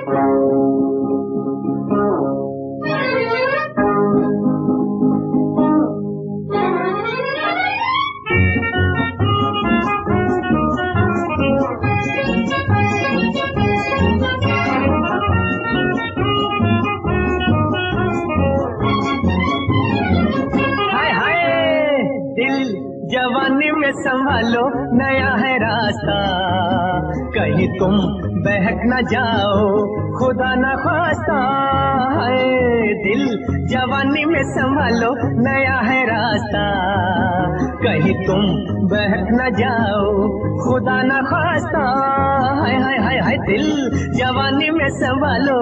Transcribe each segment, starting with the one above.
जवानी में संभालो नया है रास्ता, कहीं तुम बहक न जाओ खुदा न खास्ता है। दिल जवानी में संभालो नया है रास्ता, कहीं तुम बहक न जाओ खुदा न खास्ता है। हाय हाय हाय दिल जवानी में संभालो।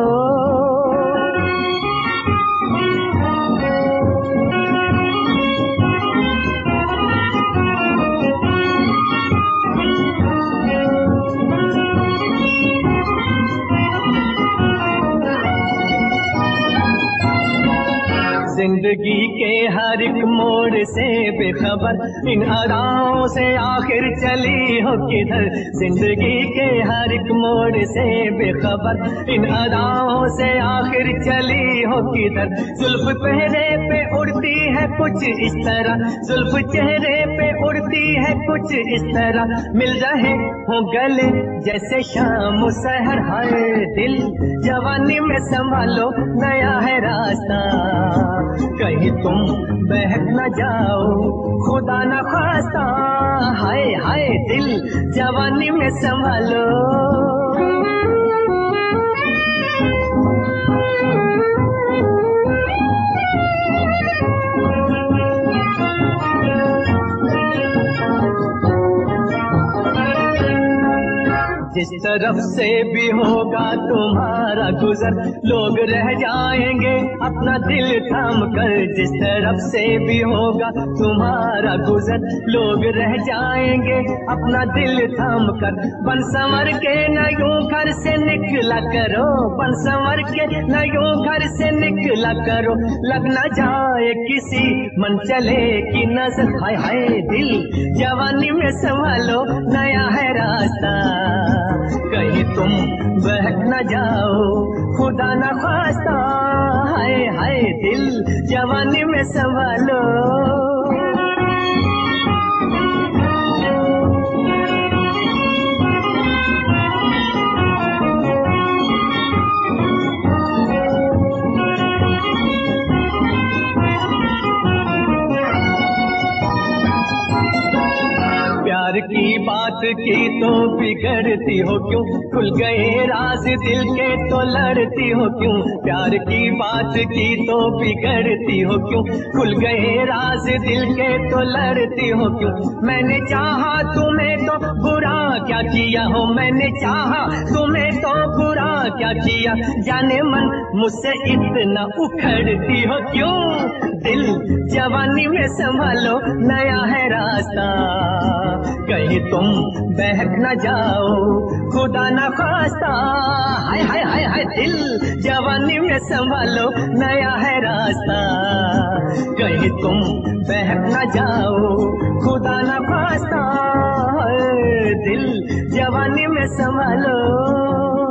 जिंदगी के हर एक मोड़ से बेखबर, इन अदाओं से आखिर चली हो किधर। जिंदगी के हर एक मोड़ से बेखबर, इन अदाओं से आखिर चली हो किधर। जुल्फ चेहरे पे उड़ती है कुछ इस तरह, जुल्फ चेहरे पे उड़ती है कुछ इस तरह। मिल रहे हो गले जैसे शाम सहर। हाय दिल जवानी में संभालो नया है रास्ता, कहीं तुम बहक न जाओ खुदा न खास्ता। हाय हाय दिल जवानी में संभालो। जिस तरफ से भी होगा तुम्हारा गुजर, लोग रह जाएंगे अपना दिल थाम कर। जिस तरफ से भी होगा तुम्हारा गुजर, लोग रह जाएंगे अपना दिल थाम कर। बन संवर के न यूं घर से निकला करो, बन संवर के न यूं घर से निकला करो। लग न जाए किसी मन चले की नजर। हाय हाय दिल जवानी में संभालो नया है रास्ता, कहीं तुम बहक न जाओ खुदा न खास्ता। हाय हाय दिल जवानी में संभालो। प्यार की बात की तो बिगड़ती हो क्यों, खुल गए राज दिल के तो लड़ती हो क्यों। प्यार की बात की तो बिगड़ती हो क्यों, खुल गए राज दिल के तो लड़ती हो क्यों। मैंने चाहा तुम्हें तो बुरा क्या किया हो, मैंने चाहा तुम्हें तो बुरा क्या किया। जाने मन मुझसे इतना उखड़ती हो क्यों। दिल जवानी में संभालो नया है रास्ता, कहीं तुम बहक न जाओ खुदा न खास्ता। हाय हाय हाय हाय दिल जवानी में संभालो नया है रास्ता, कहीं तुम बहक न जाओ खुदा न खास्ता। दिल जवानी में संभालो।